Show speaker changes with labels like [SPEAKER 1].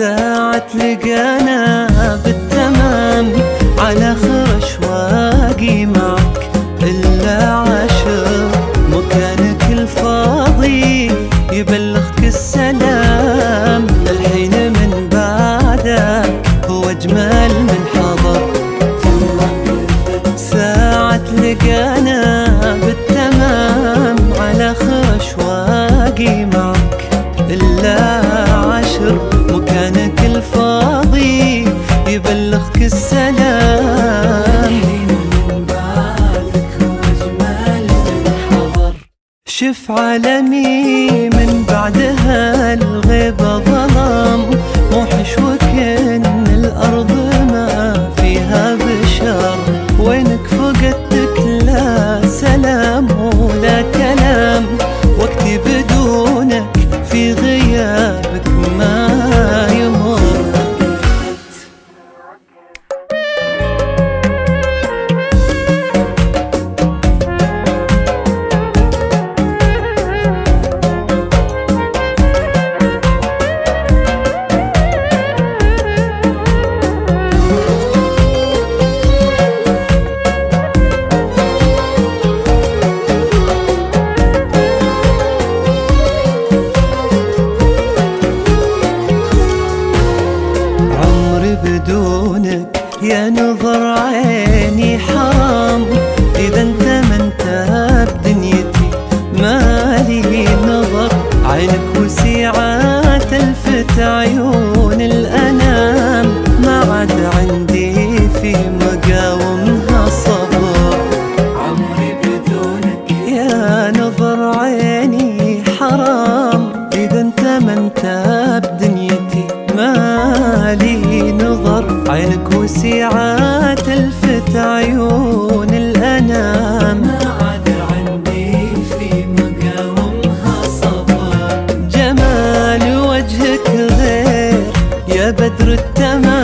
[SPEAKER 1] ساعة لقانا بالتمام على آخر أشواقي معك إلا عشر، مكانك الفاضي يبلغك السلام، الحين من بعدك هو أجمل من حضر. ساعة لقانا بالتمام على آخر أشواقي معك إلا عشر، مكانك الفاضي يبلغك السلام، من بعدك هو أجمل من حضر. شف عالمي من بعدها الغيبة ظلام، موحش وكأن الأرض ما فيها بشر، وينك فقدتك لا سلام ولا كلام، وقتي بدونك في غيابك ما يمر. بدونك يا نظر عيني حرام، إذا انت ما انت بدنيتي مالي نظر، عينك وسيعات الفت عيون الأنام، ما عاد عندي في مقاومها صبر. عمري بدونك يا نظر عيني حرام، إذا انت ما انت بدنيتي مالي نظر، عينك وسيعات الفت عيون الأنام، ما عاد عندي في مقاومها صبر. جمال وجهك غير يا بدر التمام،